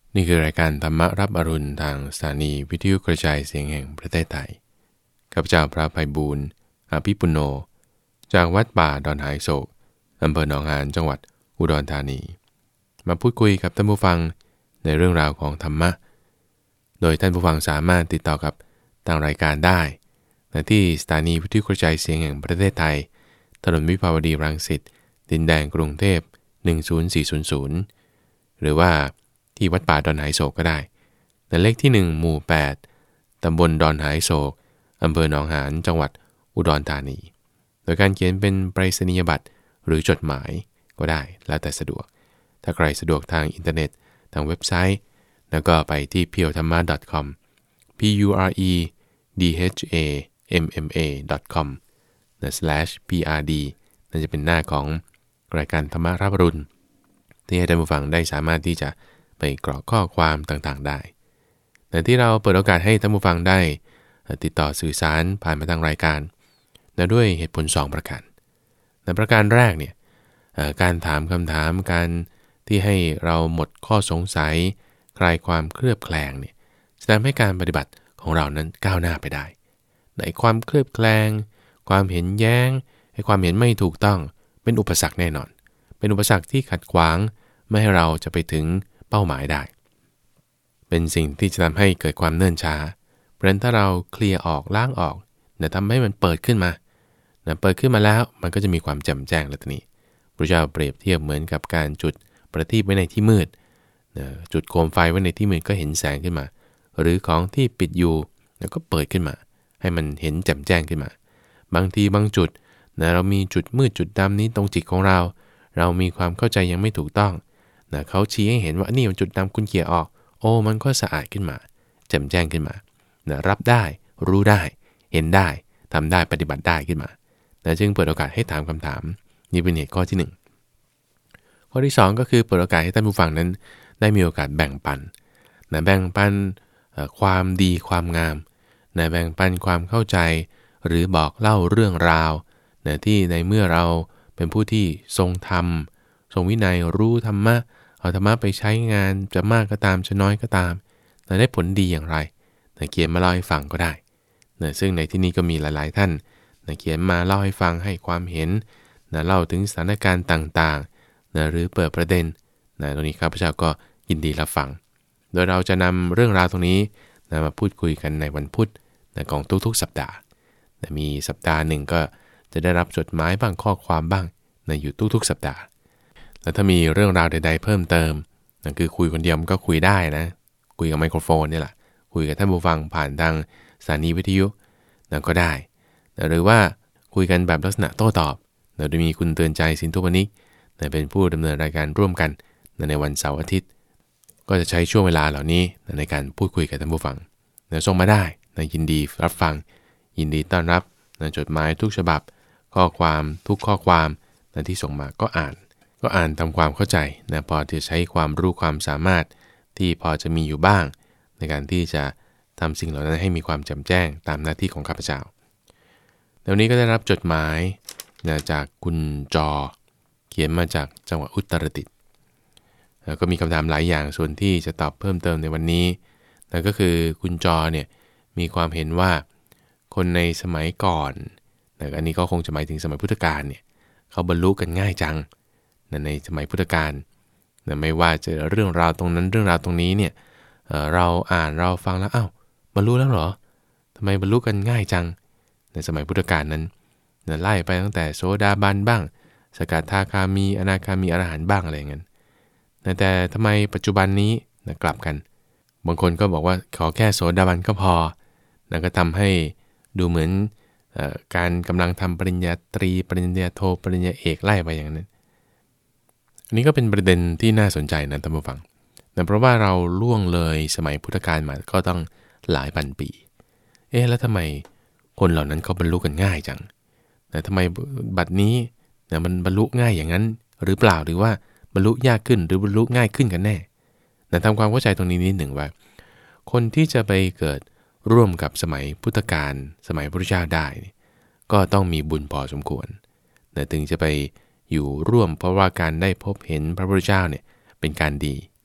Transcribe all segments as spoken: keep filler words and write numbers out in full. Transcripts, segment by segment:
นี่คือรายการธรรมรับอรุณทางสถานีวิทยุกระจายเสียงแห่งประเทศไทยข้าพเจ้าพระไพบูลย์อภิปุโนจากวัดป่าดอนหายโศกอำเภอหนองหานจังหวัดอุดรธานีมาพูดคุยกับท่านผู้ฟังในเรื่องราวของธรรมะโดยท่านผู้ฟังสามารถติดต่อกับทางรายการได้ที่สถานีวิทยุกระจายเสียงแห่งประเทศไทยถนนวิภาวดีรังสิตดินแดงกรุงเทพหนึ่งศูนย์สี่ศูนย์ศูนย์หรือว่าที่วัดป่าดอนหายโศกก็ได้ในเลขที่หนึ่งหมู่แปดตำบลดอนหายโศกอำเภอหนองหานจังหวัดอุดรธานีโดยการเขียนเป็นไปรษณียบัตรหรือจดหมายก็ได้แล้วแต่สะดวกถ้าใครสะดวกทางอินเทอร์เน็ตทางเว็บไซต์แล้วก็ไปที่ พี โอ ธรรมะ ดอท คอม p u r e d h a m m a ดอท คอม นะ slash พี อาร์ ดี นั่นจะเป็นหน้าของรายการธรรมะรับอรุณที่ให้ท่านผู้ฟังได้สามารถที่จะไปกรอกข้อความต่างๆได้แต่ที่เราเปิดโอกาสให้ท่านผู้ฟังได้ติดต่อสื่อสารผ่านมาทางรายการและด้วยเหตุผลสองประการในประการแรกเนี่ยการถามคำถามการที่ให้เราหมดข้อสงสัยคลายความเคลือบแคลงเนี่ยจะทำให้การปฏิบัติของเรานั้นก้าวหน้าไปได้ในความเคลือบแคลงความเห็นแย้งให้ความเห็นไม่ถูกต้องเป็นอุปสรรคแน่นอนเป็นอุปสรรคที่ขัดขวางไม่ให้เราจะไปถึงเป้าหมายได้เป็นสิ่งที่จะทำให้เกิดความเนิ่นช้าเพราะฉะนั้นถ้าเราเคลียร์ออกล้างออกเนี่ยทำให้มันเปิดขึ้นมาเนี่ยเปิดขึ้นมาแล้วมันก็จะมีความแจ่มแจ้งแล้วทีนี้พระเจ้าเปรียบเทียบเหมือนกับการจุดประทีปไว้ในที่มืดเนี่ยจุดโคมไฟไว้ในที่มืดก็เห็นแสงขึ้นมาหรือของที่ปิดอยู่แล้วก็เปิดขึ้นมาให้มันเห็นแจ่มแจ้งขึ้นมาบางทีบางจุดนะเรามีจุดมืดจุดดำนี้ตรงจิตของเราเรามีความเข้าใจยังไม่ถูกต้องนะเขาชี้ให้เห็นว่านี่มันจุดดำคุณเขี่ยออกโอ้มันก็สะอาดขึ้นมาแจ่มแจ้งขึ้นมานะรับได้รู้ได้เห็นได้ทำได้ปฏิบัติได้ขึ้นมานะจึงเปิดโอกาสให้ถามคำถามนี่เป็นเหตุข้อที่หนึ่งข้อที่สองก็คือเปิดโอกาสให้ท่านผู้ฟังนั้นได้มีโอกาสแบ่งปันนะแบ่งปันความดีความงามนะแบ่งปันความเข้าใจหรือบอกเล่าเรื่องราวนะที่ในเมื่อเราเป็นผู้ที่ทรงธรรมทรงวินัยรู้ธรรมะเอาธรรมะไปใช้งานจะมากก็ตามจะน้อยก็ตามนะได้ผลดีอย่างไรนะเขียนมาเล่าให้ฟังก็ได้นะซึ่งในที่นี้ก็มีหลายๆท่านนะเขียนมาเล่าให้ฟังให้ความเห็นนะเล่าถึงสถานการณ์ต่างๆนะหรือเปิดประเด็นนะตรงนี้ข้าพเจ้าก็ยินดีรับฟังโดยเราจะนำเรื่องราวตรงนี้นะมาพูดคุยกันในวันพุธนะของทุกๆสัปดาห์นะมีสัปดาห์หนึ่งก็จะได้รับจดหมายบ้างข้อความบ้างนะอยู่ทุกๆสัปดาห์แล้วถ้ามีเรื่องราวใดๆเพิ่มเติมนั่นคือคุยคนเดียวมันก็คุยได้นะคุยกับไมโครโฟนนี่แหละคุยกับท่านผู้ฟังผ่านทางสถานีวิทยุนั่นก็ได้นะหรือว่าคุยกันแบบลักษณะโต้ตอบนะโดยมีคุณเตือนใจสินทุพนิกนะเป็นผู้ดำเนินรายการร่วมกันนะในวันเสาร์อาทิตย์ก็จะใช้ช่วงเวลาเหล่านี้นะในการพูดคุยกับท่านผู้ฟังนะส่งมาได้นะยินดีรับฟังยินดีต้อนรับนะจดหมายทุกฉบับข้อความทุกข้อความนะที่ส่งมาก็อ่านก็อ่านทำความเข้าใจนะพอจะใช้ความรู้ความสามารถที่พอจะมีอยู่บ้างในการที่จะทำสิ่งเหล่านั้นให้มีความแจ่มแจ้งตามหน้าที่ของข้าพเจ้าเดี๋ยวนี้ก็ได้รับจดหมายนะจากคุณจอเขียนมาจากจังหวัดอุตรดิตถ์แล้วก็มีคำถามหลายอย่างส่วนที่จะตอบเพิ่มเติมในวันนี้นั่นก็คือคุณจอเนี่ยมีความเห็นว่าคนในสมัยก่อนนะอันนี้ก็คงจะหมายถึงสมัยพุทธกาลเนี่ยเขาบรรลุกันง่ายจังนะในสมัยพุทธกาลนะไม่ว่าจะเรื่องราวตรงนั้นเรื่องราวตรงนี้เนี่ย เอ่อ เราอ่านเราฟังแล้วอ้าวบรรลุแล้วเหรอทำไมบรรลุกันง่ายจังในสมัยพุทธกาลนั้นนะไล่ไปตั้งแต่โสดาบันบ้างสกทาคามีอนาคามีอรหันต์บ้างอะไรอย่างนั้นนะแต่ทำไมปัจจุบันนี้นะกลับกันบางคนก็บอกว่าขอแค่โสดาบันก็พอนะก็ทำให้ดูเหมือนเอ่อการกำลังทำปริญญาตรีปริญญาโทปริญญาเอกไล่ไปอย่างนั้นอันนี้ก็เป็นประเด็นที่น่าสนใจนะท่านผู้ฟังแต่เพราะว่าเราล่วงเลยสมัยพุทธกาลมาก็ต้องหลายพันปีเอ๊ะแล้วทำไมคนเหล่านั้นเขาบรรลุกันง่ายจังแต่ทำไมบัดนี้นะมันบรรลุง่ายอย่างนั้นหรือเปล่าหรือว่าบรรลุยากขึ้นหรือบรรลุง่ายขึ้นกันแน่แต่ทำความเข้าใจตรงนี้นิดหนึ่งว่าคนที่จะไปเกิดร่วมกับสมัยพุทธกาลสมัยพระพุทธเจ้าได้ก็ต้องมีบุญพอสมควรนะถึงจะไปอยู่ร่วมเพราะว่าการได้พบเห็นพระพุทธเจ้าเนี่ยเป็นการดี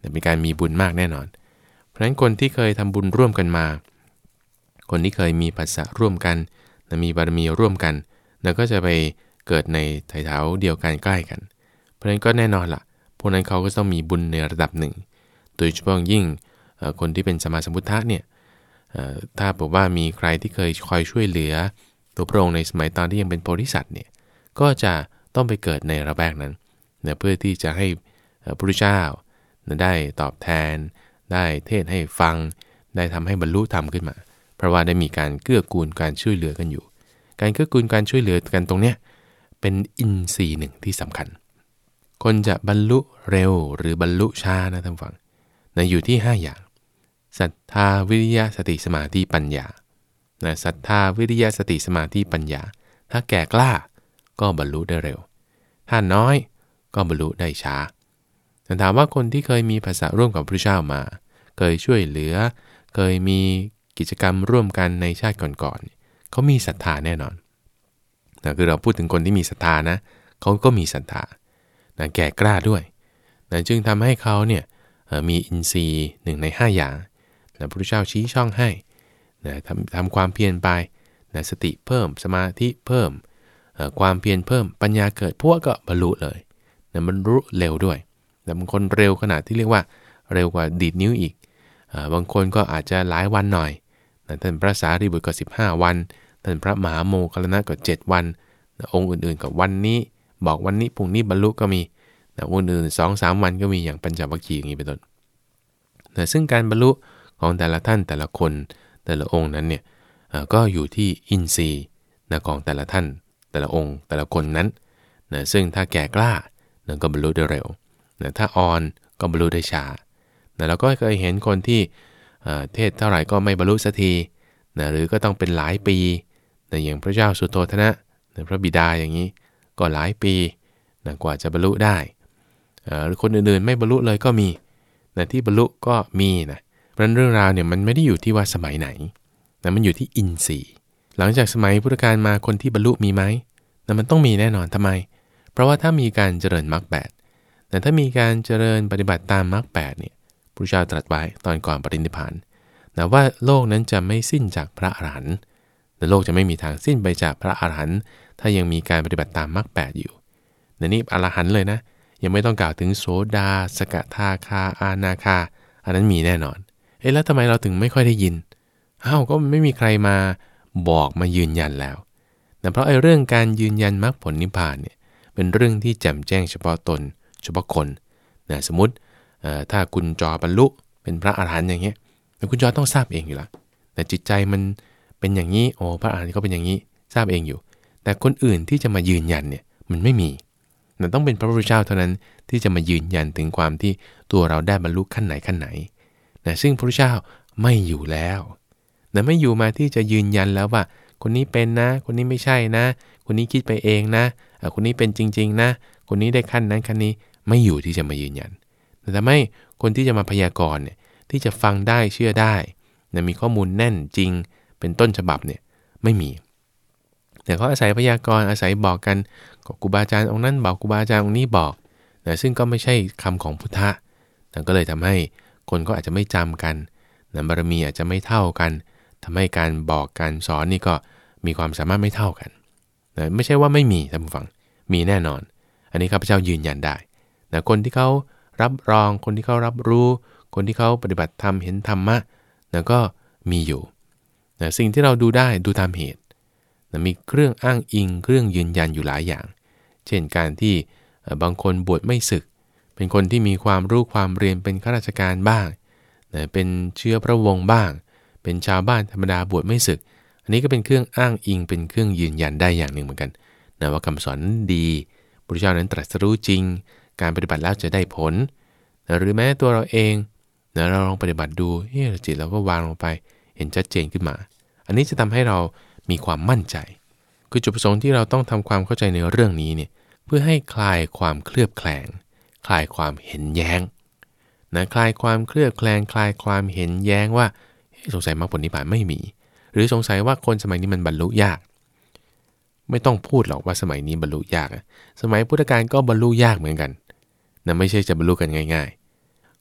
เป็นการมีบุญมากแน่นอนเพราะฉะนั้นคนที่เคยทำบุญร่วมกันมาคนที่เคยมีปัสสะร่วมกันมีบารมีร่วมกันแล้วก็จะไปเกิดในไถ่เท้าเดียวกันใกล้กันเพราะฉะนั้นก็แน่นอนล่ะพวกนั้นเขาก็ต้องมีบุญในระดับหนึ่งโดยเฉพาะยิ่งคนที่เป็นสัมมาสัมพุทธะเนี่ยถ้าบอกว่ามีใครที่เคยคอยช่วยเหลือตัวพระองค์ในสมัยตอนที่ยังเป็นโพธิสัตว์เนี่ยก็จะต้องไปเกิดในระแวกนั้นเพื่อที่จะให้พระพุทธเจ้าได้ตอบแทนได้เทศให้ฟังได้ทำให้บรรลุธรรมขึ้นมาเพราะว่าได้มีการเกื้อกูลการช่วยเหลือกันอยู่การเกื้อกูลการช่วยเหลือกันตรงเนี้ยเป็นอินทรีย์หนึ่งที่สำคัญคนจะบรรลุเร็วหรือบรรลุช้านะท่านฟังนะอยู่ที่ห้าอย่างศรัทธาวิริยะสติสมาธิปัญญานะศรัทธาวิริยะสติสมาธิปัญญาถ้าแก่กล้าก็บรรลุได้เร็วถ้าน้อยก็บรรลุได้ช้าแต่ถามว่าคนที่เคยมีภาษาร่วมกับพระเจ้ามาเคยช่วยเหลือเคยมีกิจกรรมร่วมกันในชาติก่อนๆเขามีศรัทธาแน่นอนนะคือเราพูดถึงคนที่มีศรัทธานะเขาก็มีศรัทธานะแก่กล้าด้วยนะจึงทำให้เขาเนี่ยมีอินทรีย์หนึ่งในห้าอย่างนะพระพุทธเจ้าชี้ช่องให้นะทำทำความเพียรไปนะสติเพิ่มสมาธิเพิ่มความเพียรเพิ่มปัญญาเกิดพวกก็บรรลุเลยนะบรรลุเร็วด้วยแต่บางคนเร็วขนาดที่เรียกว่าเร็วกว่าดีดนิ้วอีกบางคนก็อาจจะหลายวันหน่อยนะท่านพระสารีบุตรก็สิบห้าวันท่านพระมหาโมคคัลลานะก็เจ็ดวันนะองค์อื่นๆกับวันนี้บอกวันนี้พรุ่งนี้บรรลุก็มีนะองค์อื่น สองถึงสาม วันก็มีอย่างปัญจวัคคีย์อย่างนี้เป็นต้นนะซึ่งการบรรลุของแต่ละท่านแต่ละคนแต่ละองค์นั้นเนี่ยก็อยู่ที่อินทรีย์นะของแต่ละท่านแต่ละองค์แต่ละคนนั้นนะซึ่งถ้าแก่กล้านะก็บรรลุได้เร็วนะถ้าอ่อนก็บรรลุได้ช้านะเราก็เคยเห็นคนที่เทศเท่าไหร่ก็ไม่บรรลุสักทีนะหรือก็ต้องเป็นหลายปีนะอย่างพระเจ้าสุโธทนะนะพระบิดาอย่างนี้ก็หลายปีนะกว่าจะบรรลุได้หรือคนอื่นๆไม่บรรลุเลยก็มีนะที่บรรลุก็มีนะเพราะฉะนั้นเรื่องราวเนี่ยมันไม่ได้อยู่ที่ว่าสมัยไหนนะมันอยู่ที่อินทรีย์หลังจากสมัยพุทธกาลมาคนที่บรรลุมีไหมนะมันต้องมีแน่นอนทำไมเพราะว่าถ้ามีการเจริญมรรคแปดแต่ถ้ามีการเจริญปฏิบัติตามมรรคแปดเนี่ยพระเจ้าตรัสไว้ตอนก่อนปรินิพพานนะว่าโลกนั้นจะไม่สิ้นจากพระอรหันต์แต่โลกจะไม่มีทางสิ้นไปจากพระอรหันต์ถ้ายังมีการปฏิบัติตามมรรคแปดอยู่ในนี้อรหันต์เลยนะยังไม่ต้องกล่าวถึงโสดาสกทาคาอานาคาอันนั้นมีแน่นอนเอ๊ะแล้วทำไมเราถึงไม่ค่อยได้ยินอ้าวก็ไม่มีใครมาบอกมายืนยันแล้วแต่เพราะไอ้เรื่องการยืนยันมรรคผลนิพพานเนี่ยเป็นเรื่องที่แจ่มแจ้งเฉพาะตนเฉพาะคนนะสมมติถ้าคุณจอบรรลุเป็นพระอรหันต์อย่างเงี้ยคุณจอต้องทราบเองอยู่แล้วแต่จิตใจมันเป็นอย่างนี้โอ้พระอรหันต์ก็เป็นอย่างนี้ทราบเองอยู่แต่คนอื่นที่จะมายืนยันเนี่ยมันไม่มีมันต้องเป็นพระพุทธเจ้าเท่านั้นที่จะมายืนยันถึงความที่ตัวเราได้บรรลุขั้นไหนขั้นไหนนะซึ่งพระพุทธเจ้าไม่อยู่แล้วนะไม่อยู่มาที่จะยืนยันแล้วว่าคนนี้เป็นนะคนนี้ไม่ใช่นะคนนี้คิดไปเองนะคนนี้เป็นจริงๆนะคนนี้ได้ขั้นนั้นขั้นนี้ไม่อยู่ที่จะมายืนยันแต่ทำให้คนที่จะมาพยากรณ์เนี่ยที่จะฟังได้เชื่อได้นะมีข้อมูลแน่นจริงเป็นต้นฉบับเนี่ยไม่มีแต่เขาอาศัยพยากรณ์อาศัยบอกกันครูบาอาจารย์องค์นั้นบอกครูบาอาจารย์องค์นี้บอกนะซึ่งก็ไม่ใช่คำของพุทธะนะก็เลยทำให้คนก็อาจจะไม่จำกันนะบารมีอาจจะไม่เท่ากันทำให้การบอกการสอนนี่ก็มีความสามารถไม่เท่ากันนะไม่ใช่ว่าไม่มีท่านผู้ฟังมีแน่นอนอันนี้ข้าพเจ้ายืนยันได้นะคนที่เขารับรองคนที่เขารับรู้คนที่เขาปฏิบัติธรรมเห็นธรรมะนะก็มีอยู่นะสิ่งที่เราดูได้ดูตามเหตุนะมีเครื่องอ้างอิงเครื่องยืนยันอยู่หลายอย่างเช่นการที่บางคนบวชไม่สึกเป็นคนที่มีความรู้ความเรียนเป็นข้าราชการบ้างนะเป็นเชื้อพระวงศ์บ้างเป็นชาวบ้านธรรมดาบวชไม่สึกอันนี้ก็เป็นเครื่องอ้างอิงเป็นเครื่องยืนยันได้อย่างหนึ่งเหมือนกันนะว่าคำสอนดีพระพุทธเจ้านั้นตรัสรู้จริงการปฏิบัติแล้วจะได้ผลนะหรือแม้ตัวเราเองนะเราลองปฏิบัติดูเฮ้ยจิตเราก็วางลงไปเห็นชัดเจนขึ้นมาอันนี้จะทำให้เรามีความมั่นใจคือจุดประสงค์ที่เราต้องทำความเข้าใจในเรื่องนี้เนี่ยเพื่อให้คลายความเคลือบแคลงคลายความเห็นแย้งนะคลายความเคลือบแคลงคลายความเห็นแย้งว่าสงสัยมรรคผลนิพพานไม่มีหรือสงสัยว่าคนสมัยนี้มันบรรลุยากไม่ต้องพูดหรอกว่าสมัยนี้บรรลุยากสมัยพุทธกาลก็บรรลุยากเหมือนกันนะไม่ใช่จะบรรลุกันง่าย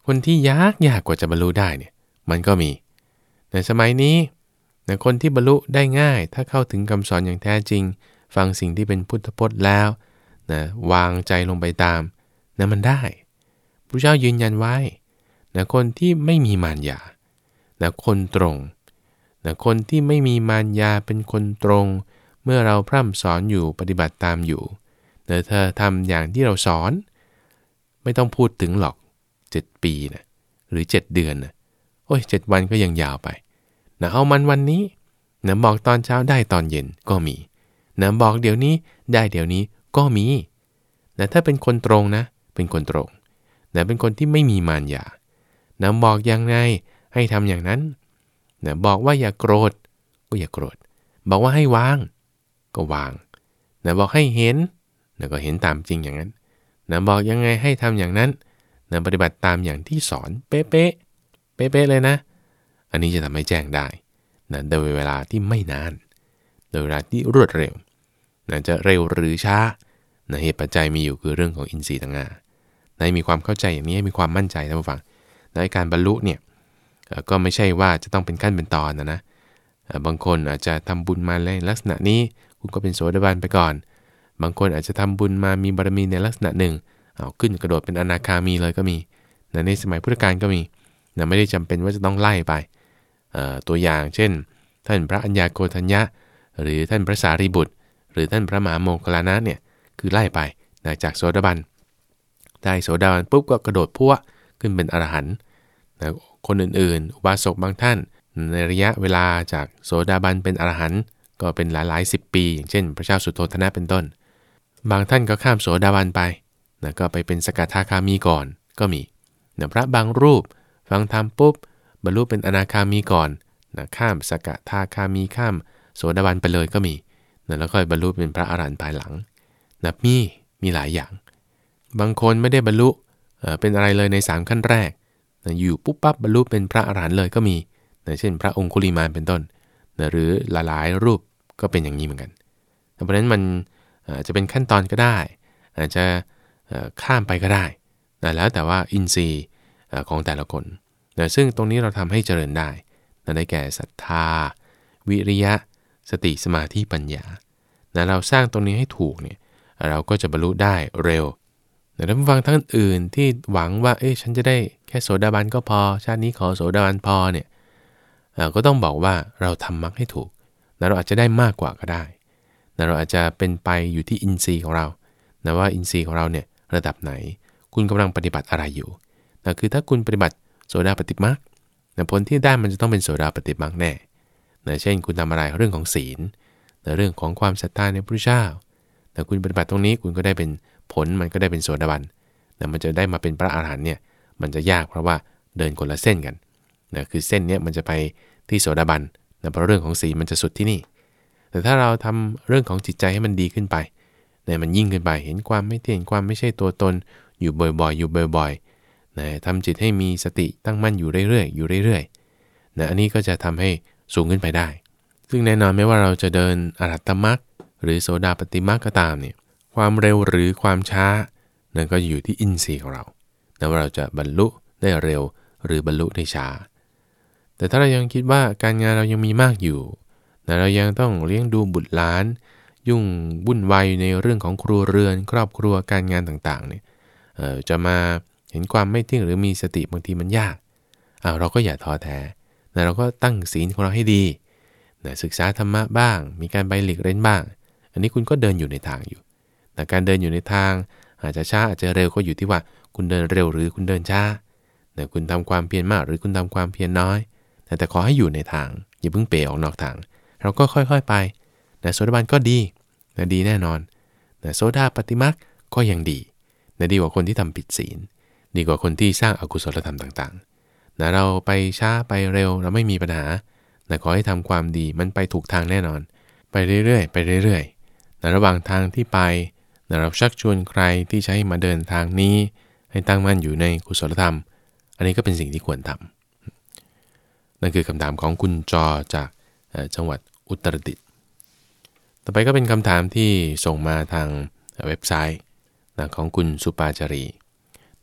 คนที่ยากยากกว่าจะบรรลุได้เนี่ยมันก็มีในสมัยนี้นะคนที่บรรลุได้ง่ายถ้าเข้าถึงคำสอนอย่างแท้จริงฟังสิ่งที่เป็นพุทธพจน์แล้วนะวางใจลงไปตามนะมันได้พระเจ้ายืนยันไว้นะคนที่ไม่มีมารยานะคนตรงนะคนที่ไม่มีมารยาเป็นคนตรงเมื่อเราพร่ำสอนอยู่ปฏิบัติตามอยู่นะเธอทำอย่างที่เราสอนไม่ต้องพูดถึงหรอกเจ็ดปีนะหรือเจ็ดเดือนนะโอ้ยเจ็ดวันก็ยังยาวไปนะเอามันวันนี้นะบอกตอนเช้าได้ตอนเย็นก็มีนะบอกเดี๋ยวนี้ได้เดี๋ยวนี้ก็มีนะถ้าเป็นคนตรงนะเป็นคนตรงนะเป็นคนที่ไม่มีมารยานะบอกยังไงให้ทำอย่างนั้นนะบอกว่าอย่าโกรธก็อย่าโกรธบอกว่าให้วางก็วางนะบอกให้เห็นนะก็เห็นตามจริงอย่างนั้นนะบอกยังไงให้ทำอย่างนั้นนะปฏิบัติตามอย่างที่สอนเป๊ะๆเป๊ะๆเลยนะอันนี้จะทำให้แจ้งได้นะโดยเวลาที่ไม่นานโดยเวลาที่รวดเร็วนะจะเร็วหรือช้านะเหตุปัจจัยมีอยู่คือเรื่องของอินทรีย์ต่างหากนะมีความเข้าใจอย่างนี้มีความมั่นใจท่านผู้ฟังในการบรรลุเนี่ยก็ไม่ใช่ว่าจะต้องเป็นขั้นเป็นตอนนะนะบางคนอาจจะทำบุญมาในลักษณะนี้คุณก็เป็นโสดาบันไปก่อนบางคนอาจจะทำบุญมามีบารมีในลักษณะหนึ่งเอาขึ้นกระโดดเป็นอนาคามีเลยก็มีนะในสมัยพุทธกาลก็มีนะไม่ได้จำเป็นว่าจะต้องไล่ไปตัวอย่างเช่นท่านพระอัญญาโกณทัญญะหรือท่านพระสารีบุตรหรือท่านพระมหาโมคคัลลานะเนี่ยคือไล่ไปนะจากโสดาบันได้โสดาบันปุ๊บก็กระโดดพั่วขึ้นเป็นอรหันต์นะคนอื่นๆอุบาสกบางท่านในระยะเวลาจากโสดาบันเป็นอรหันต์ก็เป็นหลายๆสิบปีอย่างเช่นพระเจ้าสุโธทนะเป็นต้นบางท่านก็ข้ามโสดาบันไปนะก็ไปเป็นสกทาคามีก่อนก็มีนะพระบางรูปฟังธรรมปุ๊บบรรลุเป็นอนาคามีก่อนนะข้ามสกทาคามีข้ามโสดาบันไปเลยก็มีนะแล้วค่อยบรรลุเป็นพระอรหันต์ภายหลังนะมีมีหลายอย่างบางคนไม่ได้บรรลุเอ่อเป็นอะไรเลยในสามขั้นแรกนะอยู่ปุ๊บปั๊บบรรลุเป็นพระอรหันต์เลยก็มีนะเช่นพระองคุลิมานเป็นต้นนะหรือหลายๆรูปก็เป็นอย่างนี้เหมือนกันเพราะฉะนั้นมันอาจจะเป็นขั้นตอนก็ได้อาจจะข้ามไปก็ได้นะแล้วแต่ว่าอินทรีย์ของแต่ละคนนะซึ่งตรงนี้เราทำให้เจริญได้นะได้แก่ศรัทธาวิริยะสติสมาธิปัญญานะเราสร้างตรงนี้ให้ถูกเนี่ยเราก็จะบรรลุได้เร็วแต่ถ้าฟังท่านอื่นที่หวังว่าเอ๊ะฉันจะได้แค่โสดาบันก็พอชาตินี้ขอโสดาบันพอเนี่ยก็ต้องบอกว่าเราทำมรรคให้ถูกนะเราอาจจะได้มากกว่าก็ได้นะเราอาจจะเป็นไปอยู่ที่อินทรีย์ของเรานะว่าอินทรีย์ของเราเนี่ยระดับไหนคุณกำลังปฏิบัติอะไรอยู่นะคือถ้าคุณปฏิบัติโสดาปฏิมรรคนะผลที่ได้มันจะต้องเป็นโสดาปฏิมรรคแน่นะเช่นคุณทำอะไรเรื่องของศีลนะเรื่องของความศรัทธาในพระพุทธเจ้าแต่คุณปฏิบัติตรงนี้คุณก็ได้เป็นผลมันก็ได้เป็นโสดาบันนะมันจะได้มาเป็นพระอรหันต์เนี่ยมันจะยากเพราะว่าเดินคนละเส้นกันนะคือเส้นเนี้ยมันจะไปที่โสดาบันนะเพราะเรื่องของศีลมันจะสุดที่นี่แต่ถ้าเราทำเรื่องของจิตใจให้มันดีขึ้นไปนะมันยิ่งขึ้นไปเห็นความไม่เที่ยงความไม่ใช่ตัวตนอยู่บ่อยๆอยู่บ่อยๆนะทำจิตให้มีสติตั้งมั่นอยู่เรื่อยๆอยู่เรื่อยๆนะอันนี้ก็จะทำให้สูงขึ้นไปได้ซึ่งแน่นอนไม่ว่าเราจะเดินอรหัตตมรรคหรือโสดาปฏิมรรคก็ตามเนี่ยความเร็วหรือความช้านั่นก็อยู่ที่อินทรีย์ของเรานะว่าเราจะบรรลุได้เร็วหรือบรรลุได้ช้าแต่ถ้าเรายังคิดว่าการงานเรายังมีมากอยู่นะเรายังต้องเลี้ยงดูบุตรหลานยุ่งวุ่นวายในเรื่องของครัวเรือนครอบครัวการงานต่างๆเนี่ยเอ่อจะมาเห็นความไม่เที่ยงหรือมีสติบางทีมันยากอ้าวเราก็อย่าท้อแท้นะเราก็ตั้งศีลของเราให้ดีนะศึกษาธรรมะบ้างมีการไปหลีกเล่นบ้างอันนี้คุณก็เดินอยู่ในทางอยู่แต่การเดินอยู่ในทางอาจจะช้าอาจจะเร็วก็อยู่ที่ว่าคุณเดินเร็วหรือคุณเดินช้านะคุณทำความเพียรมากหรือคุณทำความเพียรน้อยแต่ขอให้อยู่ในทางอย่าเพิ่งเป๋ออกนอกทางเราก็ค่อยๆไปนะโสดาบันก็ดีนะดีแน่นอนนะโสดาปฏิมรรคก็ยังดีนะดีกว่าคนที่ทำผิดศีลดีกว่าคนที่สร้างอกุศลธรรมต่างๆนะเราไปช้าไปเร็วเราไม่มีปัญหานะขอให้ทำความดีมันไปถูกทางแน่นอนไปเรื่อยๆไปเรื่อยๆนะระหว่างทางที่ไปนะเราชักชวนใครที่ใช้มาเดินทางนี้ให้ตั้งมั่นอยู่ในกุศลธรรมอันนี้ก็เป็นสิ่งที่ควรทำนั่นคือคำถามของคุณจอจากจังหวัดอุตรดิตถ์ต่อไปก็เป็นคำถามที่ส่งมาทางเว็บไซต์นะของคุณสุปาจารี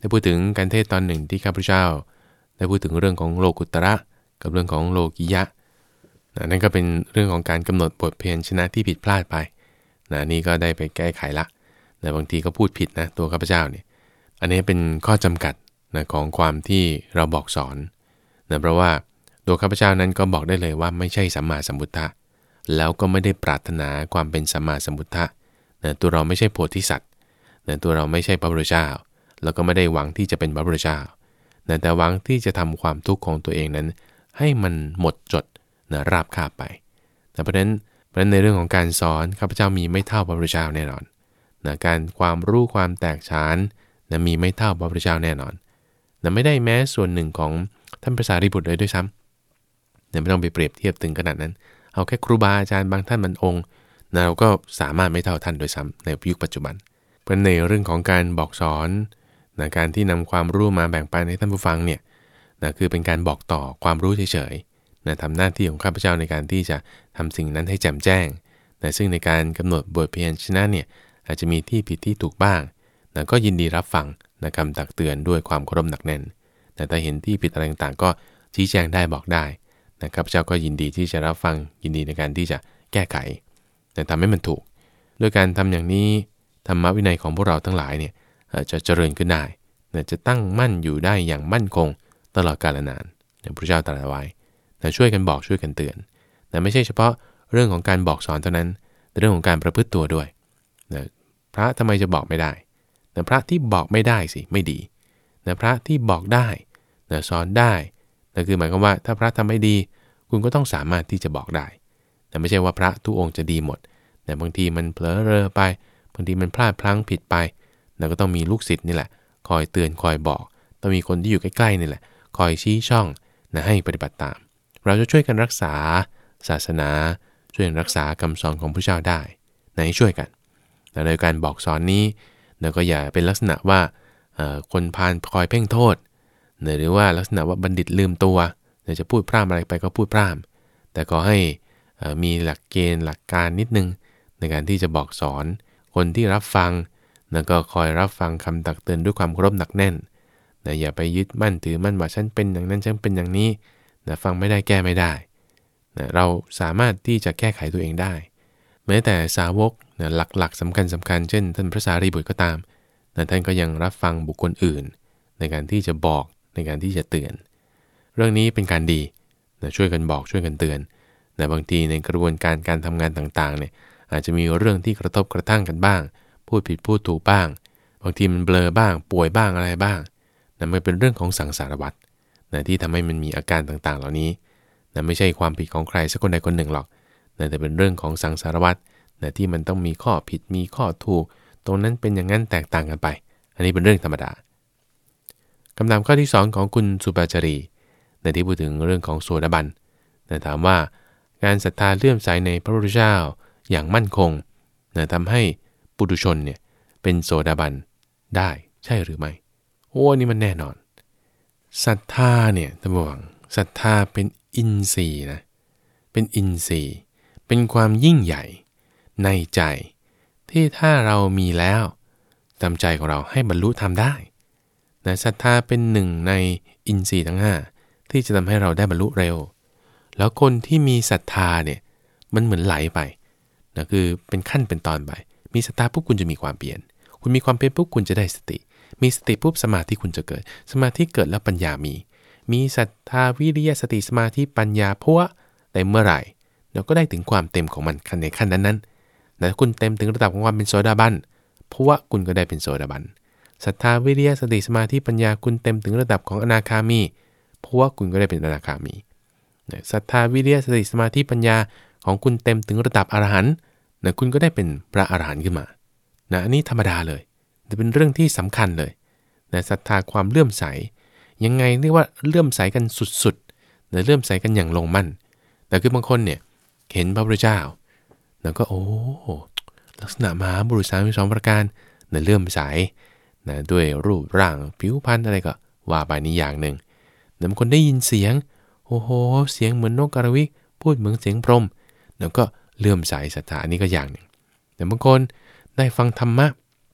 ได้พูดถึงการเทศตอนหนึ่งที่ข้าพเจ้าได้พูดถึงเรื่องของโลกุตระกับเรื่องของโลกิยะนะนั่นก็เป็นเรื่องของการกำหนดบทเพลงชนะที่ผิดพลาดไปนะนี่ก็ได้ไปแก้ไขละนะบางทีก็พูดผิดนะตัวข้าพเจ้าเนี่ยอันนี้เป็นข้อจำกัดนะของความที่เราบอกสอนนะเพราะว่าตัวข้าพเจ้านั้นก็บอกได้เลยว่าไม่ใช่สัมมาสัมพุทธะแล้วก็ไม่ได้ปรารถนาความเป็นสัมมาสัมพุทธะนะตัวเราไม่ใช่โพธิสัตว์นะตัวเราไม่ใช่พระพุทธเจ้าแล้วก็ไม่ได้หวังที่จะเป็นพระพุทธเจ้านะแต่หวังที่จะทำความทุกข์ของตัวเองนั้นให้มันหมดจดนะราบคาบไปแต่เพราะฉะนั้นเพราะฉะนั้นในเรื่องของการสอนข้าพเจ้ามีไม่เท่าพระพุทธเจ้าแน่นอนนะการความรู้ความแตกฉานนะมีไม่เท่าพระพุทธเจ้าแน่นอนนะไม่ได้แม้ส่วนหนึ่งของท่านพระสารีบุตรเลยด้วยซ้ำเนี่ยไม่ต้องไปเปรียบเทียบถึงขนาดนั้นเอาแค่ครูบาอาจารย์บางท่านมันองค์นะเราก็สามารถไม่เท่าท่านโดยซ้ำในยุคปัจจุบันเพราะในเรื่องของการบอกสอนนะการที่นำความรู้มาแบ่งปันให้ท่านผู้ฟังเนี่ยนะคือเป็นการบอกต่อความรู้เฉยๆนะทำหน้าที่ของข้าพเจ้าในการที่จะทำสิ่งนั้นให้แจ่มแจ้งนะซึ่งในการกำหนดบทเพียรชนะเนี่ยอาจจะมีที่ผิดที่ถูกบ้างนะก็ยินดีรับฟังนะคำตักเตือนด้วยความเคารพหนักแน่นแต่ถ้าเห็นที่ผิดอะไรต่างๆก็ชี้แจงได้บอกได้นะข้าพเจ้าก็ยินดีที่จะรับฟังยินดีในการที่จะแก้ไขแต่ทำให้มันถูกด้วยการทำอย่างนี้ธรรมวินัยของพวกเราทั้งหลายเนี่ยจะเจริญขึ้นได้นะจะตั้งมั่นอยู่ได้อย่างมั่นคงตลอดกาลนานอย่างพระเจ้าตรัสไว้นะช่วยกันบอกช่วยกันเตือนนะไม่ใช่เฉพาะเรื่องของการบอกสอนเท่านั้นแต่เรื่องของการประพฤติตัวด้วยนะพระทำไมจะบอกไม่ได้นะพระที่บอกไม่ได้สิไม่ดีนะพระที่บอกได้นะสอนได้นะคือหมายความว่าถ้าพระทำไม่ดีคุณก็ต้องสามารถที่จะบอกได้แต่ไม่ใช่ว่าพระทุกองค์จะดีหมดแต่บางทีมันเผลอเรอไปบางทีมันพลาดพลั้งผิดไปนะก็ต้องมีลูกศิษย์นี่แหละคอยเตือนคอยบอกต้องมีคนที่อยู่ใกล้ๆนี่แหละคอยชี้ช่องนะให้ปฏิบัติตามเราจะช่วยกันรักษาศาสนาช่วยรักษาคำสอนของพระเจ้าได้นะให้ช่วยกันแต่ในการบอกสอนนี้นะก็อย่าเป็นลักษณะว่าคนพาลคอยเพ่งโทษหรือว่าลักษณะว่าบัณฑิตลืมตัวจะพูดพร่ำอะไรไปก็พูดพร่ำแต่ก็ให้มีหลักเกณฑ์หลักการนิดนึงในการที่จะบอกสอนคนที่รับฟังแล้วก็คอยรับฟังคำตักเตือนด้วยความเคารพหนักแน่นนะอย่าไปยึดมั่นถือมั่นว่าฉันเป็นอย่างนั้นฉันเป็นอย่างนี้นะฟังไม่ได้แก้ไม่ได้นะเราสามารถที่จะแก้ไขตัวเองได้แม้แต่สาวกนะหลักๆสำคัญสำคัญเช่นท่านพระสารีบุตรก็ตามนะท่านก็ยังรับฟังบุคคลอื่นในการที่จะบอกในการที่จะเตือนเรื่องนี้เป็นการดีนะช่วยกันบอกช่วยกันเตือนแต่บางทีในกระบวนการการทำงานต่างๆเนี่ยอาจจะมีเรื่องที่กระทบกระทั่งกันบ้างพูดผิดพูดถูกบ้างบางทีมันเบลอบ้างป่วยบ้างอะไรบ้างนั่นมันเป็นเรื่องของสังสารวัฏนะที่ทำให้มันมีอาการต่างๆเหล่านี้นะไม่ใช่ความผิดของใครสักคนใดคนหนึ่งหรอกนะแต่เป็นเรื่องของสังสารวัฏนะที่มันต้องมีข้อผิดมีข้อถูกตรงนั้นเป็นอย่างนั้นแตกต่างกันไปอันนี้เป็นเรื่องธรรมดาคำถามข้อที่สองของคุณสุปาจารีในที่พูดถึงเรื่องของโสดาบันนะถามว่าการศรัทธาเลื่อมใสในพระพุทธเจ้าอย่างมั่นคงนะทำให้ปุถุชนเนี่ยเป็นโสดาบันได้ใช่หรือไม่โอ้นี่มันแน่นอนศรัทธาเนี่ยท่านผู้ฟังศรัทธาเป็นอินทรีย์นะเป็นอินทรีย์เป็นความยิ่งใหญ่ในใจที่ถ้าเรามีแล้วทำใจของเราให้บรรลุธรรมได้นะศรัทธาเป็นหนึ่งในอินทรีย์ทั้งห้าที่จะทำให้เราได้บรรลุเร็วแล้วคนที่มีศรัทธาเนี่ยมันเหมือนไหลไปนะคือเป็นขั้นเป็นตอนไปมีศรัทธาปุ๊บคุณจะมีความเปลี่ยนคุณมีความเปลี่ยนปุ๊บคุณจะได้สติมีสติปุ๊บสมาธิคุณจะเกิดสมาธิเกิดแล้วปัญญามีมีศรัทธาวิริยะสติสมาธิปัญญาพวะเต็มเมื่อไหร่เราก็ได้ถึงความเต็มของมันในขั้นนั้นๆแต่คุณเต็มถึงระดับของความเป็นโสดาบันพวะคุณก็ได้เป็นโสดาบันศรัทธาวิริยะสติสมาธิปัญญาคุณเต็มถึงระดับของอนาคามีพวะคุณก็ได้เป็นอนาคามีศรัทธาวิริยะสติสมาธิปัญญาของคุณเต็มถึงระดับอรหันต์นะคุณก็ได้เป็นพระอรหันต์ขึ้นมานะอันนี้ธรรมดาเลยแต่เป็นเรื่องที่สำคัญเลยนะศรัทธาความเลื่อมใสยังไงเรียกว่าเลื่อมใสกันสุดๆนะเลื่อมใสกันอย่างลงมั่นแต่คือบางคนเนี่ยเห็นพระพุทธเจ้าแล้วก็โอ้ลักษณะมหาบุรุษสามสิบสองประการนะเลื่อมใสนะด้วยรูปร่างผิวพรรณอะไรก็ว่าไปนี้อย่างหนึ่งแต่บางคนได้ยินเสียงโอ้โหเสียงเหมือนนกกระวิกพูดเหมือนเสียงพรหมแล้วก็เลื่อมใสศรัทธาอันนี้ก็อย่างหนึ่งแต่บางคนได้ฟังธรรมะ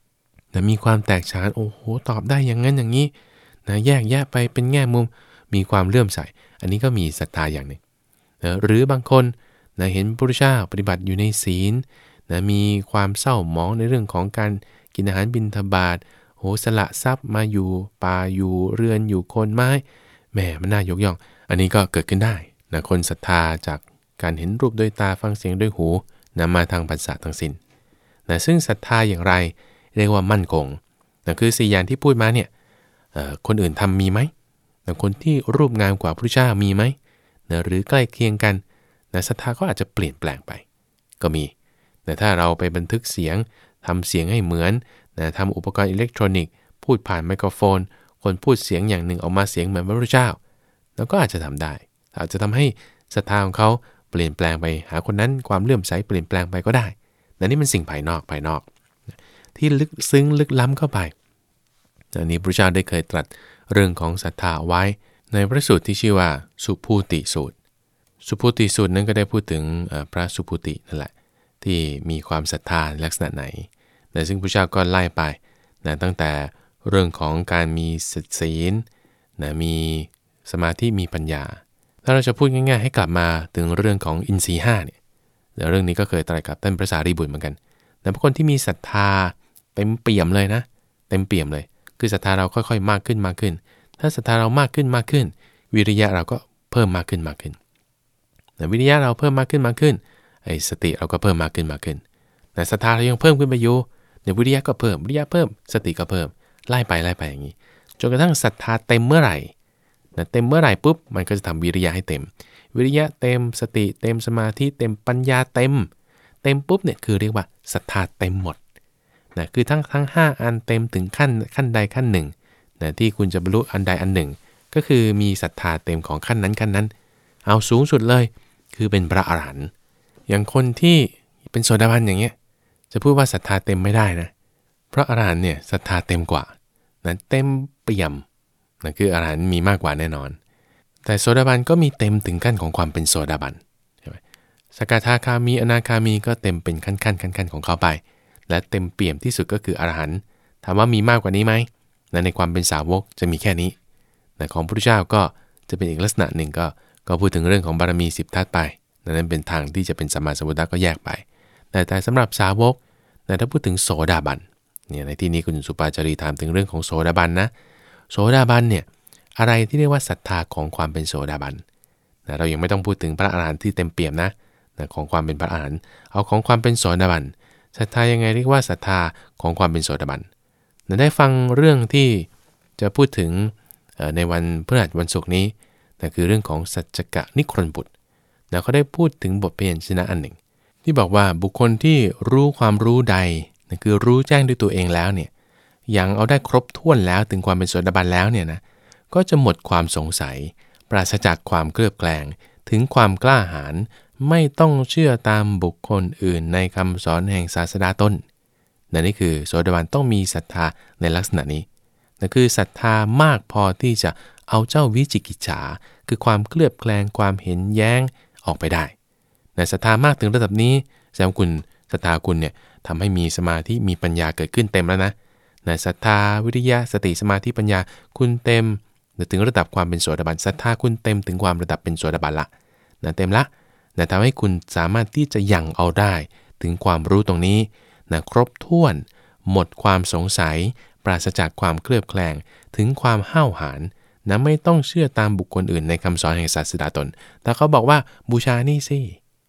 นะมีความแตกฉานโอ้โหตอบได้อย่างนั้นอย่างนี้นะแยกแยะไปเป็นแง่มุมมีความเลื่อมใสอันนี้ก็มีศรัทธาอย่างหนึ่งนะหรือบางคนนะเห็นพระพุทธเจ้าปฏิบัติอยู่ในศีลนะมีความเศร้าหมองในเรื่องของการกินอาหารบิณฑบาตโหสละทรัพย์มาอยู่ป่าอยู่เรือนอยู่โคนไม้แหมมันน่ายกย่องอันนี้ก็เกิดขึ้นได้นะคนศรัทธาจากการเห็นรูปด้วยตาฟังเสียงด้วยหูนำมาทางปัสสะทั้งสิ้นนะซึ่งศรัทธาอย่างไรเรียกว่ามั่นคงนะคือสี่อย่างที่พูดมาเนี่ยคนอื่นทำมีไหมนะคนที่รูปงามกว่าพระพุทธเจ้ามีไหมนะหรือใกล้เคียงกันนะศรัทธาก็อาจจะเปลี่ยนแปลงไปก็มีแต่ถ้าเราไปบันทึกเสียงทำเสียงให้เหมือนนะทำอุปกรณ์อิเล็กทรอนิกส์พูดผ่านไมโครโฟนคนพูดเสียงอย่างหนึ่งออกมาเสียงเหมือนพระพุทธเจ้าแล้วก็อาจจะทำได้อาจจะทำให้ศรัทธาของเขาเปลี่ยนแปลงไปหาคนนั้นความเลื่อมใสเปลี่ยนแปลงไปก็ได้แต่นี่เป็นสิ่งภายนอกภายนอกที่ลึกซึ้งลึกล้ำเข้าไปอันนี้พระเจ้าได้เคยตรัสเรื่องของศรัทธาไว้ในพระสูตรที่ชื่อว่าสุภูติสูตรสุภูติสูตรนั้นก็ได้พูดถึงพระสุภูตินั่นแหละที่มีความศรัทธาลักษณะไหนแต่ซึ่งพระเจ้าก็ไล่ไปนะตั้งแต่เรื่องของการมีศีลนะมีสมาธิมีปัญญาถ้าเราจะพูดง่ายๆให้กลับมาถึงเรื่องของอินทรีย์ห้าเนี่ยเรื่องนี้ก็เคยตรัสกับท่านพระสารีบุตรเหมือนกันแต่คนที่มีศรัทธาเต็มเปี่ยมเลยนะเต็มเปี่ยมเลยคือศรัทธาเราค่อยๆมากขึ้นมากขึ้นถ้าศรัทธาเรามากขึ้นมากขึ้นวิริยะเราก็เพิ่มมากขึ้นมากขึ้นแต่วิริยะเราเพิ่มมากขึ้นมากขึ้นไอ้สติเราก็เพิ่มมากขึ้นมากขึ้นแต่ศรัทธาเรายังเพิ่มขึ้นไปอยู่เดี๋ยววิริยะก็เพิ่มวิริยะเพิ่มสติก็เพิ่มไล่ไปไล่ไปอย่างนี้จนกระทั่งศรัทธาเต็มเมื่อไหร่นะเต็มเมื่อไหร่ปุ๊บมันก็จะทำวิริยะให้เต็มวิริยะเต็มสติเต็มสมาธิเต็มปัญญาเต็มเต็มปุ๊บเนี่ยคือเรียกว่าศรัทธาเต็มหมดนะคือทั้งทั้งห้าอันเต็มถึงขั้นขั้นใดขั้นหนึ่งนะที่คุณจะบรรลุอันใดอันหนึ่งก็คือมีศรัทธาเต็มของขั้นนั้นขั้นนั้นเอาสูงสุดเลยคือเป็นพระอรหันต์อย่างคนที่เป็นโสดาบันอย่างเงี้ยจะพูดว่าศรัทธาเต็มไม่ได้นะเพราะอรหันต์เนี่ยศรัทธาเต็มกว่านะเต็มเปี่ยมนะคืออรหันต์มีมากกว่าแน่นอนแต่โสดาบันก็มีเต็มถึงขั้นของความเป็นโสดาบันใช่ไหมสกทาคามีอนาคามีก็เต็มเป็นขั้นขั้นขั้นขั้นของเขาไปและเต็มเปี่ยมที่สุดก็คืออรหันต์ถามว่ามีมากกว่านี้ไหมนะในความเป็นสาวกจะมีแค่นี้นะของพระพุทธเจ้าก็จะเป็นอีกลักษณะหนึ่งก็ก็พูดถึงเรื่องของบารมีสิบทัศไปนั้นเป็นทางที่จะเป็นสัมมาสัมพุทธะก็แยกไปแต่แต่สำหรับสาวกนะถ้าพูดถึงโสดาบันเนี่ยในที่นี้คุณสุปาจารีถามถึงเรื่องของโสดาบันนะโสดาบันเนี่ยอะไรที่เรียกว่าศรัทธาของความเป็นโสดาบันนะเรายังไม่ต้องพูดถึงพระอรหันต์ที่เต็มเปี่ยมนะนะของความเป็นพระอรหันต์เอาของความเป็นโสดาบันศรัทธายังไงเรียกว่าศรัทธาของความเป็นโสดาบันนะได้ฟังเรื่องที่จะพูดถึงในวันพฤหัสวันศุกร์นี้นะคือเรื่องของสัจจกนิครนบุตรนะเขาได้พูดถึงบทเพียรชนะอันหนึ่งที่บอกว่าบุคคลที่รู้ความรู้ใดนะคือรู้แจ้งด้วยตัวเองแล้วเนี่ยยังเอาได้ครบถ้วนแล้วถึงความเป็นโสดาบันแล้วเนี่ยนะก็จะหมดความสงสัยปราศจากความเคลือบแคลงถึงความกล้าหาญไม่ต้องเชื่อตามบุคคลอื่นในคำสอนแห่งศาสดาตนนั่นนี่คือโสดาบันต้องมีศรัทธาในลักษณะนี้นั่นคือศรัทธามากพอที่จะเอาเจ้าวิจิกิจฉาคือความเคลือบแคลงความเห็นแย้งออกไปได้แต่ศรัทธามากถึงระดับนี้แสดงคุณศรัทธาคุณเนี่ยทำให้มีสมาธิมีปัญญาเกิดขึ้นเต็มแล้วนะในศรัทธาวิริยะสติสมาธิปัญญาคุณเต็มถึงระดับความเป็นโสดาบันศรัทธาคุณเต็มถึงความระดับเป็นโสดาบันละนะเต็มละนะทำให้คุณสามารถที่จะยังเอาได้ถึงความรู้ตรงนี้นะครบถ้วนหมดความสงสัยปราศจากความเคลือบแคลงถึงความห้าวหาญนะไม่ต้องเชื่อตามบุคคลอื่นในคำสอนแห่งศาสดาตนแต่เขาบอกว่าบูชานี่สิ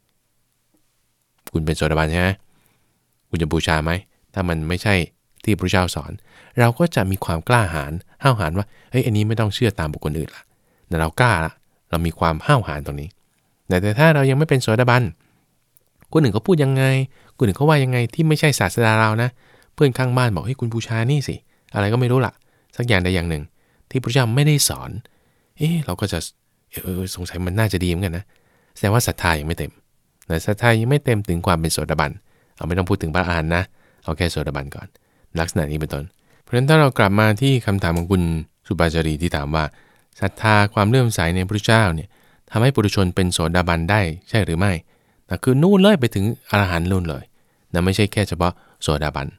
คุณเป็นโสดาบันใช่ไหมคุณจะบูชาไหมถ้ามันไม่ใช่ที่พระเจ้าสอนเราก็จะมีความกล้าหาญห้าวหาญว่าเฮ้ยอันนี้ไม่ต้องเชื่อตามบุคคลอื่นละแต่เรากล้าละเรามีความห้าวหาญตรงนี้แต่แต่ถ้าเรายังไม่เป็นโสดาบันคนอื่นเขาพูดยังไงคนอื่นเขาว่ายังไงที่ไม่ใช่ศาสดาเรานะเพื่อนข้างบ้านบอกให้คุณบูชานี่สิอะไรก็ไม่รู้ละสักอย่างใดอย่างหนึ่งที่พระเจ้าไม่ได้สอนเอ๊ะเราก็จะเออสงสัยมันน่าจะดีเหมือนกันนะแสดงว่าศรัทธายังไม่เต็มแต่ศรัทธายังไม่เต็มถึงความเป็นโสดาบันเอาไม่ต้องพูดถึงพระอรหันต์นะเอาแค่โสดาบันก่อนลักษณะนี้เป็นต้นเพราะฉะนั้นถ้าเรากลับมาที่คำถามของคุณสุปาจารีที่ถามว่าศรัทธาความเลื่อมใสในพระเจ้าเนี่ยทำให้ปุถุชนเป็นโสดาบันได้ใช่หรือไม่นะคือนู่นเลยไปถึงอรหันต์นู่นเลยนะไม่ใช่แค่เฉพาะโสดาบัน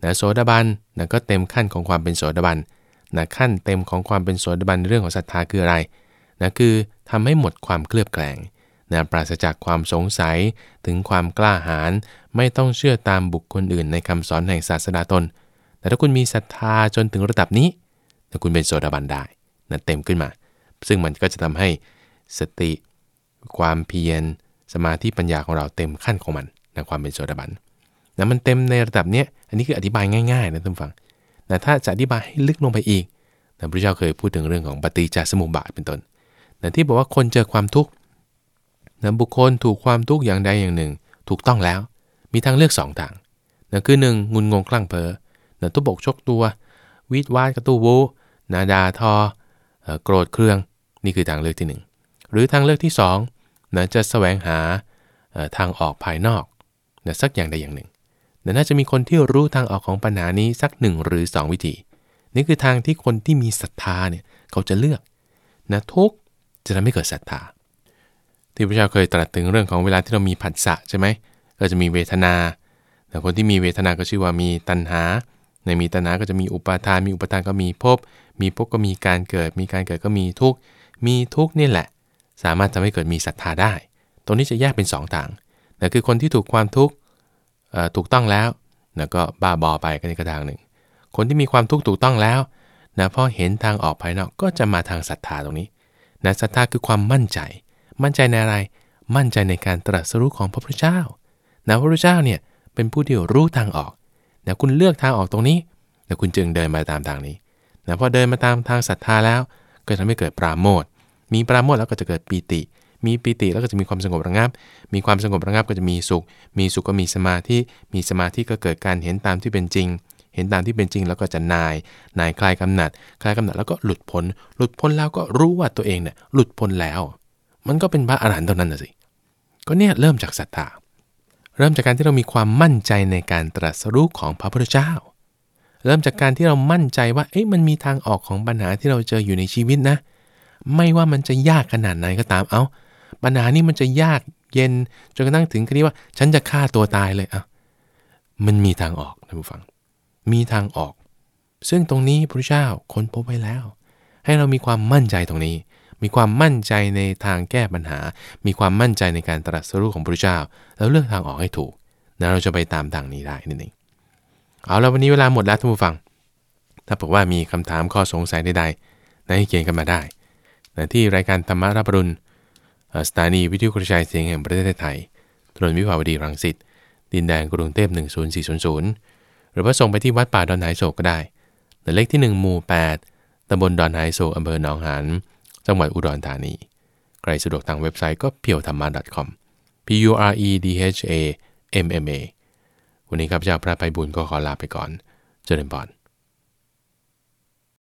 นะโสดาบันนะก็เต็มขั้นของความเป็นโสดาบันนะขั้นเต็มของความเป็นโสดาบันเรื่องของศรัทธาคืออะไรนะคือทำให้หมดความเคลือบแคลงนะปราศจากความสงสัยถึงความกล้าหาญไม่ต้องเชื่อตามบุคคลอื่นในคำสอนแห่งศาสดาตนแต่ถ้าคุณมีศรัทธาจนถึงระดับนี้นะคุณเป็นโสดาบันได้นะเต็มขึ้นมาซึ่งมันก็จะทำให้สติความเพียรสมาธิปัญญาของเราเต็มขั้นของมันนะความเป็นโสดาบันนะมันเต็มในระดับเนี้ยอันนี้คืออธิบายง่ายๆนะท่านฟังแต่ถ้าจะอธิบายให้ลึกลงไปอีกนะพระเจ้าเคยพูดถึงเรื่องของปฏิจจสมุปบาทเป็นต้นนะที่บอกว่าคนเจอความทุกข์นะบุคคลถูกความทุกข์อย่างใดอย่างหนึ่งถูกต้องแล้วมีทางเลือกสองทางนะคือหนึ่งงุนงงคลั่งเพ้อนะตุบกชกตัววิดวาดกระตู้วูนาดาทอโกรธเครื่องนี่คือทางเลือกที่หนึ่งหรือทางเลือกที่สองนะจะแสวงหาทางออกภายนอกนะสักอย่างใดอย่างหนึ่งนะน่าจะมีคนที่รู้ทางออกของปัญหานี้สักหนึ่งหรือสองวิธีนี่คือทางที่คนที่มีศรัทธาเนี่ยเขาจะเลือกนะทุกจะทำให้เกิดศรัทธาที่พระเจ้าเคยตรัสถึงเรื่องของเวลาที่เรามีผัสสะใช่ไหมก็จะมีเวทนาแต่คนที่มีเวทนาก็ชื่อว่ามีตัณหาในมีตัณหาก็จะมีอุปาทานมีอุปาทานก็มีภพมีภพก็มีการเกิดมีการเกิดก็มีทุกข์มีทุกข์นี่แหละสามารถทำให้เกิดมีศรัทธาได้ตรงนี้จะแยกเป็นสองทางนั่นคือคนที่ถูกความทุกข์ถูกต้องแล้วนะก็บ้าบอไปก็นี่ก็ทางหนึ่งคนที่มีความทุกข์ถูกต้องแล้วนะพอเห็นทางออกภายนอกก็จะมาทางศรัทธาตรงนี้นะศรัทธาคือความมั่นใจมั่นใจในอะไรมั่นใจในการตรัสรู้ของพระพุทธเจ้านะพระพุทธเจ้าเนี่ยเป็นผู้ที่รู้ทางออกนะคุณเลือกทางออกตรงนี้นะคุณจึงเดินมาตามทางนี้นะพอเดินมาตามทางศรัทธาแล้วก็ทำให้เกิดปราโมทย์มีปราโมทย์แล้วก็จะเกิดปีติมีปีติแล้วก็จะมีความสงบระงับมีความสงบระงับก็จะมีสุขมีสุขก็มีสมาธิมีสมาธิก็เกิดการเห็นตามที่เป็นจริงเห็นตามที่เป็นจริงแล้วก็จะนายนายคลายกำหนัดคลายกำหนัดแล้วก็หลุดพ้นหลุดพ้นแล้วก็รู้ว่าตัวเองเนี่ยหลุดพ้นแล้วมันก็เป็นพระอรหันต์เท่านั้นน่ะสิก็เนี่ยเริ่มจากศรัทธาเริ่มจากการที่เรามีความมั่นใจในการตรัสรู้ของพระพุทธเจ้าเริ่มจากการที่เรามั่นใจว่าเอ๊ะมันมีทางออกของปัญหาที่เราเจออยู่ในชีวิตนะไม่ว่ามันจะยากขนาดไหนก็ตามเอ้าปัญหานี้มันจะยากเย็นจนกระทั่งถึงที่ว่าฉันจะฆ่าตัวตายเลยอ่ะมันมีทางออกนะผู้ฟังมีทางออกซึ่งตรงนี้พระเจ้าค้นพบไว้แล้วให้เรามีความมั่นใจตรงนี้มีความมั่นใจในทางแก้ปัญหามีความมั่นใจในการตรัสรู้ของพระเจ้าแล้วเลือกทางออกให้ถูกนะเราจะไปตามทางนี้ได้นั่นเองเอาแล้ววันนี้เวลาหมดแล้วท่านผู้ฟังถ้าบอกว่ามีคำถามข้อสงสัยใดๆให้เขียนกันมาได้นะที่รายการธรรมรับอรุณสถานีวิทยุกระจายเสียงแห่งประเทศไทยถนนวิภาวดีรังสิตดินแดนกรุงเทพหนึ่งศูนย์สี่ศูนย์ศูนย์หรือว่าส่งไปที่วัดป่าดอนหายโศกก็ได้เลขที่หนึ่งหมู่แปดตำบลดอนหายโศกอำเภอหนองหานจังหวัดอุดรธานีใครสะดวกทางเว็บไซต์ก็ เพียวธรรมะ ดอท คอม p u r e d h a m m a วันนี้ข้าพเจ้าพระไพบูลย์ก็ขอลาไปก่อนเจริญพร